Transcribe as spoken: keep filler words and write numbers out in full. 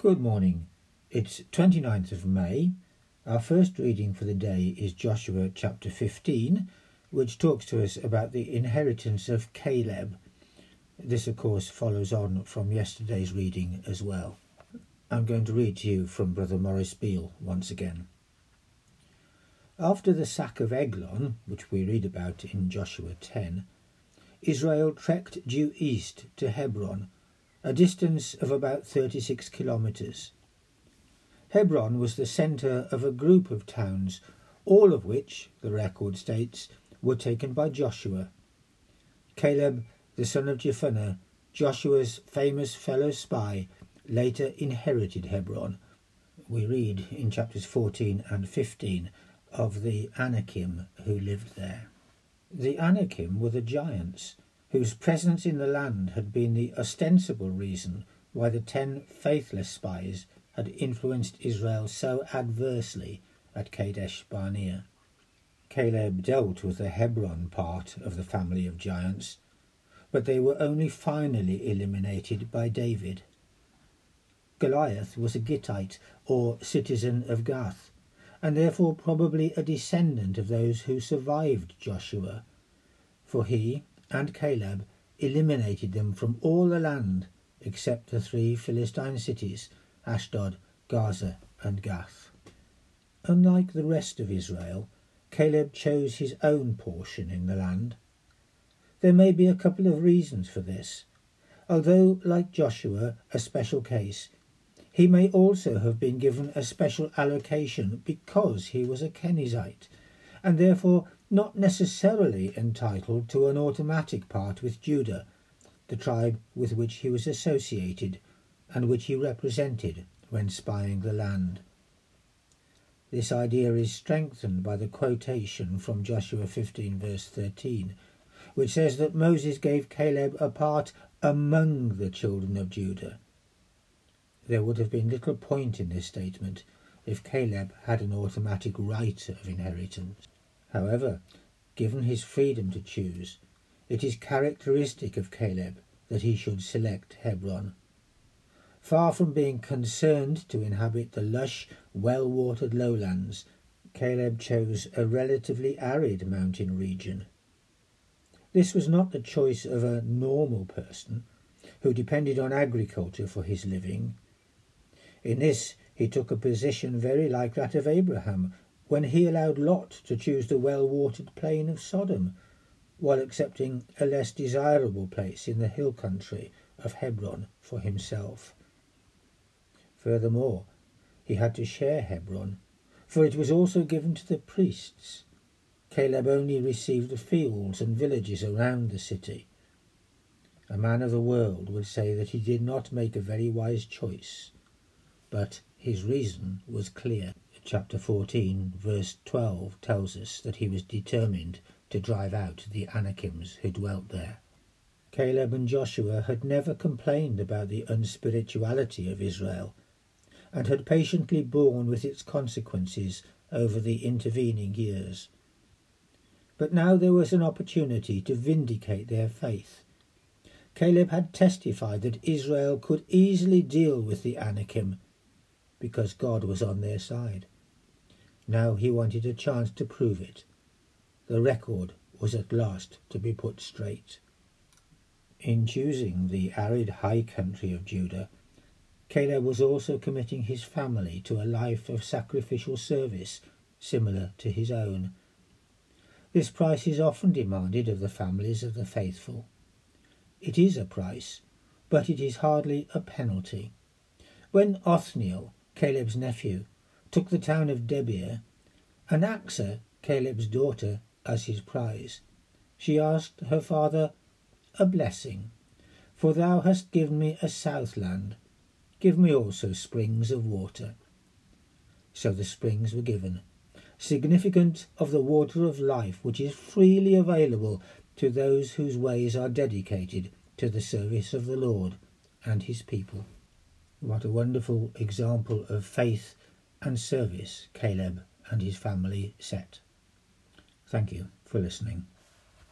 Good morning. It's twenty-ninth of May. Our first reading for the day is Joshua chapter fifteen, which talks to us about the inheritance of Caleb. This, of course, follows on from yesterday's reading as well. I'm going to read to you from Brother Maurice Beale once again. After the sack of Eglon, which we read about in Joshua ten, Israel trekked due east to Hebron, a distance of about thirty-six kilometres. Hebron was the centre of a group of towns, all of which, the record states, were taken by Joshua. Caleb, the son of Jephunneh, Joshua's famous fellow spy, later inherited Hebron. We read in chapters fourteen and fifteen of the Anakim who lived there. The Anakim were the giants, whose presence in the land had been the ostensible reason why the ten faithless spies had influenced Israel so adversely at Kadesh Barnea. Caleb dealt with the Hebron part of the family of giants, but they were only finally eliminated by David. Goliath was a Gittite, or citizen of Gath, and therefore probably a descendant of those who survived Joshua, for he and Caleb eliminated them from all the land except the three Philistine cities, Ashdod, Gaza and Gath. Unlike the rest of Israel, Caleb chose his own portion in the land. There may be a couple of reasons for this. Although, like Joshua, a special case, he may also have been given a special allocation because he was a Kenizzite, and therefore not necessarily entitled to an automatic part with Judah, the tribe with which he was associated and which he represented when spying the land. This idea is strengthened by the quotation from Joshua fifteen verse thirteen, which says that Moses gave Caleb a part among the children of Judah. There would have been little point in this statement if Caleb had an automatic right of inheritance. However, given his freedom to choose, it is characteristic of Caleb that he should select Hebron. Far from being concerned to inhabit the lush, well-watered lowlands, Caleb chose a relatively arid mountain region. This was not the choice of a normal person who depended on agriculture for his living. In this, he took a position very like that of Abraham, when he allowed Lot to choose the well-watered plain of Sodom, while accepting a less desirable place in the hill country of Hebron for himself. Furthermore, he had to share Hebron, for it was also given to the priests. Caleb only received the fields and villages around the city. A man of the world would say that he did not make a very wise choice, but his reason was clear. Chapter fourteen, verse twelve, tells us that he was determined to drive out the Anakims who dwelt there. Caleb and Joshua had never complained about the unspirituality of Israel, and had patiently borne with its consequences over the intervening years. But now there was an opportunity to vindicate their faith. Caleb had testified that Israel could easily deal with the Anakim, because God was on their side. Now he wanted a chance to prove it. The record was at last to be put straight. In choosing the arid high country of Judah, Caleb was also committing his family to a life of sacrificial service similar to his own. This price is often demanded of the families of the faithful. It is a price, but it is hardly a penalty. When Othniel, Caleb's nephew, took the town of Debir, and Achsah, Caleb's daughter, as his prize, she asked her father, "A blessing, for thou hast given me a south land, give me also springs of water." So the springs were given, significant of the water of life which is freely available to those whose ways are dedicated to the service of the Lord and his people. What a wonderful example of faith and service Caleb and his family set. Thank you for listening.